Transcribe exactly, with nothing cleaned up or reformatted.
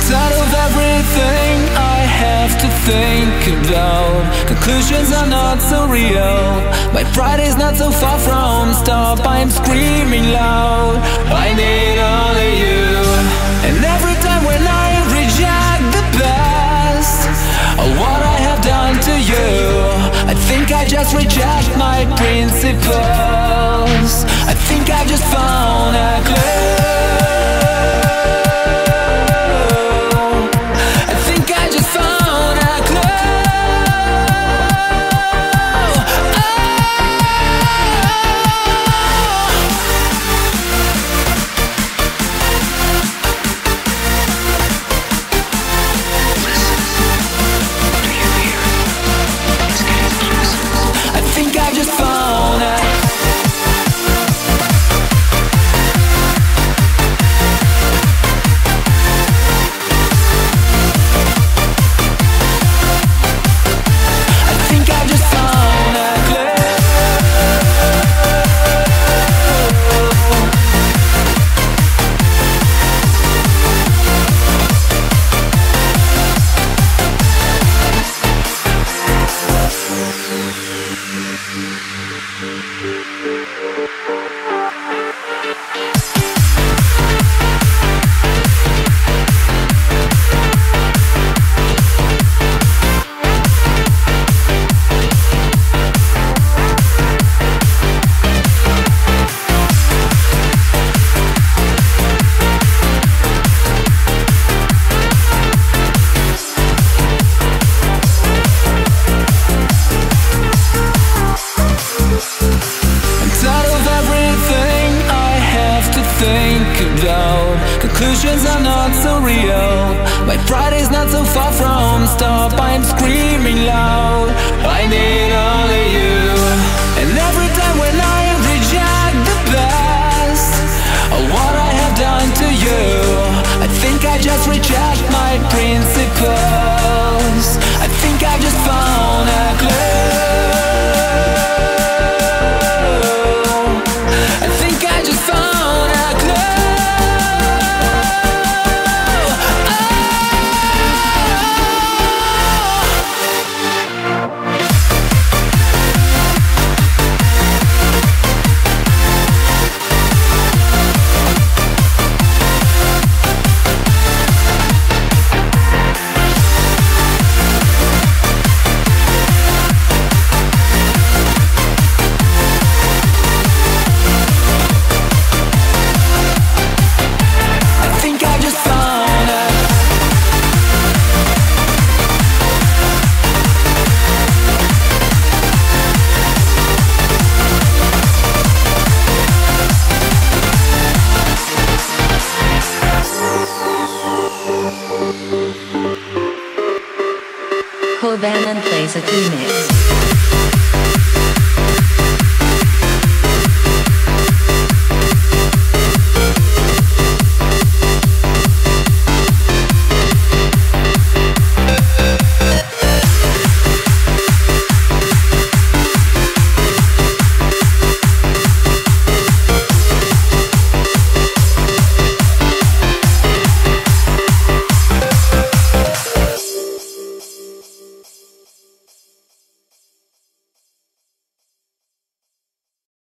tired of everything I have to think about. Conclusions are not so real. My pride is not so far from stop. I'm screaming loud, I need only you. And every time when I reject the past, or what I have done to you, I think I just reject my principles. I think I just found a clue. Conclusions are not so real. My pride is not so far from stop. I'm screaming loud, I need only you. And every time when I reject the past, or what I have done to you, I think I just reject my principles. I think I just found a clue. I think I just found a clue. Covan and plays a remix.